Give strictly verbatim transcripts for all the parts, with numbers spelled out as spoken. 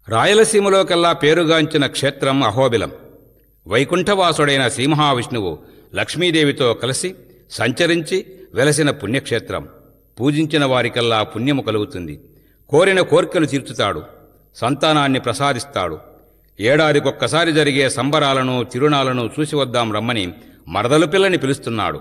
రాయలసీమలోకెల్లా పేరుగాంచిన క్షేత్రం అహోబిలం. వైకుంఠవాసుడైన శ్రీ మహావిష్ణువు లక్ష్మీదేవితో కలిసి సంచరించి వెలసిన పుణ్యక్షేత్రం. పూజించిన వారికల్లా పుణ్యము కలుగుతుంది. కోరిన కోర్కెలు తీర్చుతాడు. సంతానాన్ని ప్రసాదిస్తాడు. ఏడాదికొక్కసారి జరిగే సంబరాలను తిరునాళ్లను చూసి వద్దాం రమ్మని మరదలు పిల్లని పిలుస్తున్నాడు.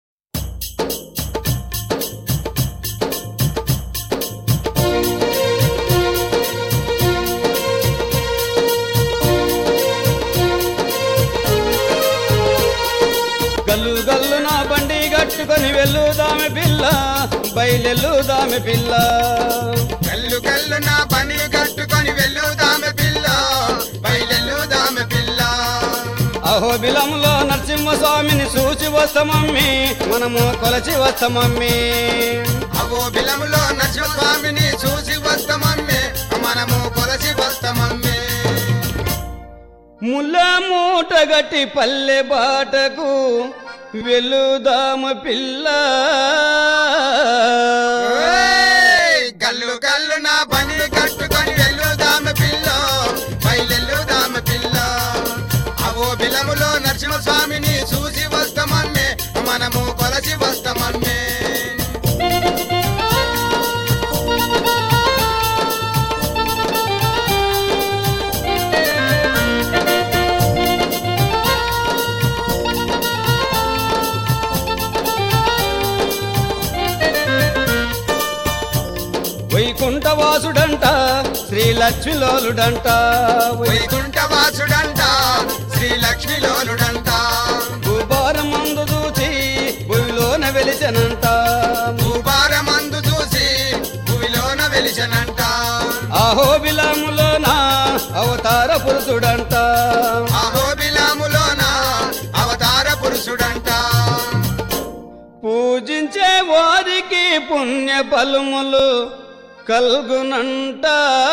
గల్లు గల్లు నా బండి గట్టుకొని వెళ్ళుదామె పిల్ల, బయలెల్లుదామె పిల్ల. గల్లు గల్లు నా బండి గట్టుకొని వెళ్ళుదామె పిల్ల, బయలెల్లుదామె పిల్ల. అహోబిలంలో నరసింహస్వామిని చూసి వస్తామమ్మి, మనము కొలచి వస్తామమ్మి. అహోబిలంలో నరసింహస్వామిని చూసి వస్తామమ్మి, మనము కొలచి వస్తామమ్మి. ముల్ల మూట గట్టి పల్లె బాటకు వెలుదామ పిల్ల. గల్లు గల్లు నా బండి కట్టుకొని వెళ్ళుదామె పిల్ల, బయలెల్లుదామె పిల్ల. అహోబిలములో నరసింహస్వామిని చూసి వస్తామమ్మి, మనము కొలచి వస్తామమ్మి. వైకుంఠవాసుడంట శ్రీ లక్ష్మీలోలుడంట, వైకుంఠవాసుడంట శ్రీ లక్ష్మీలోలుడంట. భూభారమందు చూచి భూమిలోన వెలిసనంట, భూభారమందు చూసి భూమిలోన వెలిసనంట. అహోబిలములోన అవతార పురుషుడంట, అహోబిలములోన అవతార పురుషుడంట. పూజించే వారికి పుణ్య ఫలములు కల్గునంట.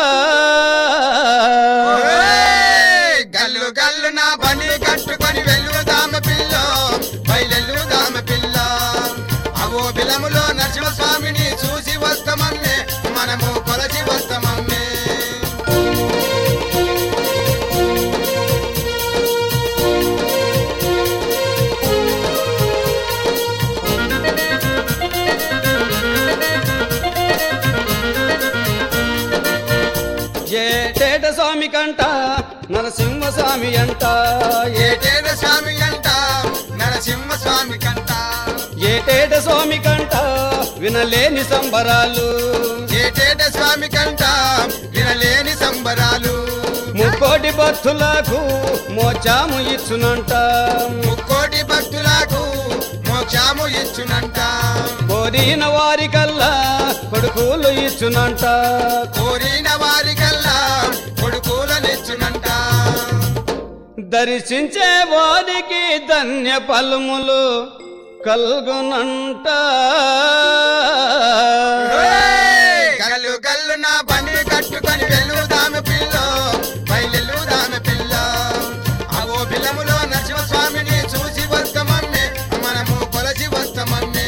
గల్లు గల్లు నా బండి కట్టుకొని వెళ్ళుదామె పిల్ల, బయలెల్లుదామె పిల్ల. అహోబిలములో నరసింహస్వామిని చూసి వస్తామమ్మి, మనము కొలచి వస్తామమ్మి. ఏటేట స్వామి కంట నరసింహ స్వామి అంట, ఏటేట స్వామి కంట నరసింహ స్వామి కంట. ఏటేట స్వామి కంట వినలేని సంబరాలు, ఏటేట స్వామి కంట వినలేని సంబరాలు. ముక్కోటి భక్తులకు మోక్షము ఇచ్చునంట, ముక్కోటి భక్తులకు మోక్షము ఇచ్చునంట. కోరిన వారికల్లా కొడుకులు ఇచ్చునంట, కోరిన వారికల్లా కొడుకులనిచ్చునంట. దర్శించే వారికి ధన్య ఫలములు కల్గునంట. గల్లు గల్లు నా బండి కట్టుకొని వెళ్ళుదామె పిల్ల, బయలెల్లుదామె పిల్ల. అహోబిలములో నరసింహస్వామిని చూసి వస్తామమ్మి, మనము కొలచి వస్తామమ్మి.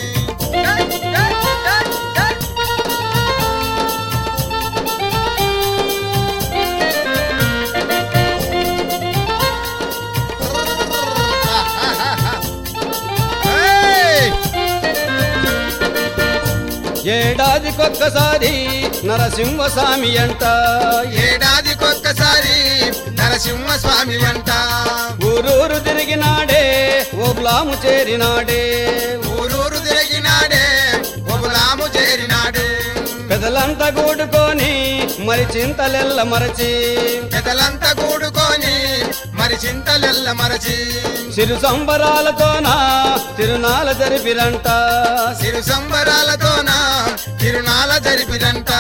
ఏడాదికొక్కసారి నరసింహ స్వామి అంట, ఏడాదికొక్కసారి నరసింహ స్వామి అంట. ఊరూరు తిరిగినాడే ఓబ్లాము చేరినాడే, ఊరూరు తిరిగినాడే ఒబులాము చేరినాడే. పెదలంతా కూడుకొని మరి చింతలెల్ల మరచి, పెదలంతా కూడుకొని మరి చింతలెల్ల మరచి. సిరు సంబరాలతోన తిరునాల జరిపిరంట, సిరు సంబరాలతోన తిరునాల జరిపిరంట.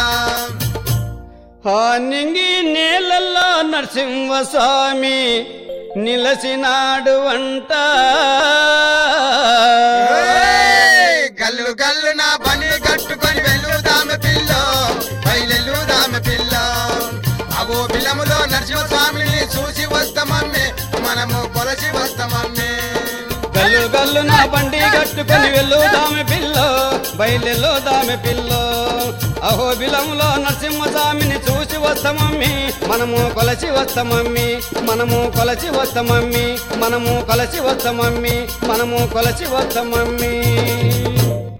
ఆ నింగి నేలల్లో నరసింహ స్వామి నిలసినాడు అంట. గల్లు గల్లు నా బండి కట్టుకొని వెళ్ళుదామె పిల్ల, బయలెల్లుదామె పిల్ల. అహోబిలములో నరసింహస్వామిని చూసి వస్తామమ్మి, మనము కొలచి వస్తామమ్మి. గల్లు గల్లు నా బండి కట్టుకొని వెళ్ళుదామె పిల్ల, బయలుదామె పిల్ల. అహోబిలంలో నరసింహస్వామిని చూసి వస్తామమ్మి మనము కొలచి వస్తామమ్మి మనము కొలచి వస్తామమ్మి మనము కొలచి వస్తామమ్మి మనము కొలచి వస్తామమ్మి